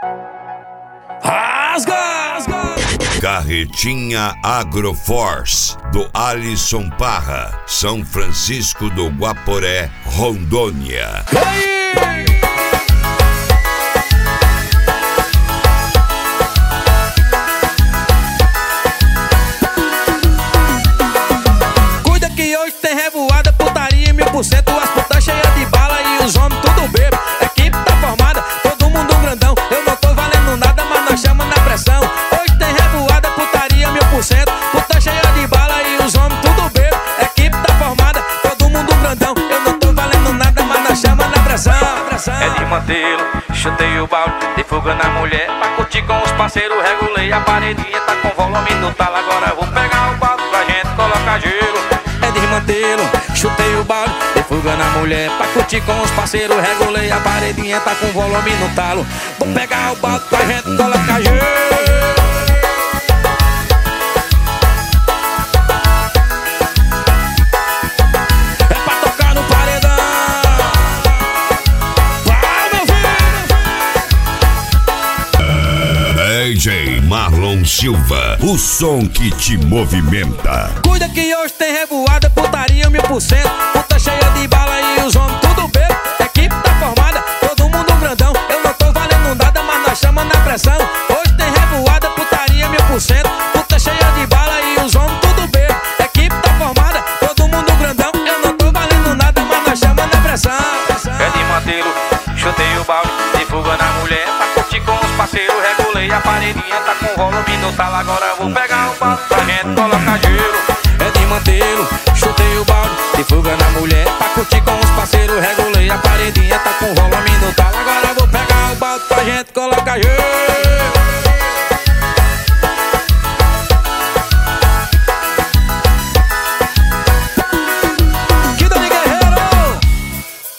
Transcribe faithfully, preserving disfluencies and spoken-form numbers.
Rasga! Carretinha Agroforce, do Alisson Parra, São Francisco do Guaporé, Rondônia. Aí! Cuida que hoje tem revoada, putaria mil por cento, as putas cheias de bala e os homens tudo bebo. Equipe tá formada, todo mundo um grandão. Eu não tô valendo nada, mas nós chama na pressão. Hoje tem revoada, putaria mil por cento, puta cheia de bala e os homens tudo bebo. Equipe tá formada, todo mundo um grandão. Eu não tô valendo nada, mas nós chama na pressão. É de mantê-lo, chutei o balde, de fuga na mulher, pra curtir com os parceiros, regulei a paredinha, tá com volume no talo, agora eu vou pegar o balde pra gente colocar gelo. É desmantelo, chutei o balde, de fuga na mulher, pra curtir com os parceiros, regulei a paredinha, tá com volume no talo, vou pegar o balde pra gente colocar gelo. D J Marlon Silva, o som que te movimenta. Cuida que hoje tem revoada, putaria mil por cento, puta cheia de bala e os homens tudo bebo. Equipe tá formada, todo mundo um grandão. Eu não tô valendo nada, mas nós chama na pressão. Hoje tem revoada, putaria mil por cento, puta cheia de bala e os homens tudo bebo. Equipe tá formada, todo mundo um grandão. Eu não tô valendo nada, mas nós chama na pressão. É de mantê-lo, chutei o balde, de fuga na mulher, pra curtir com os parceiros, regulei a paredinha, tá com volume no talo, agora eu vou pegar o balde pra gente colocar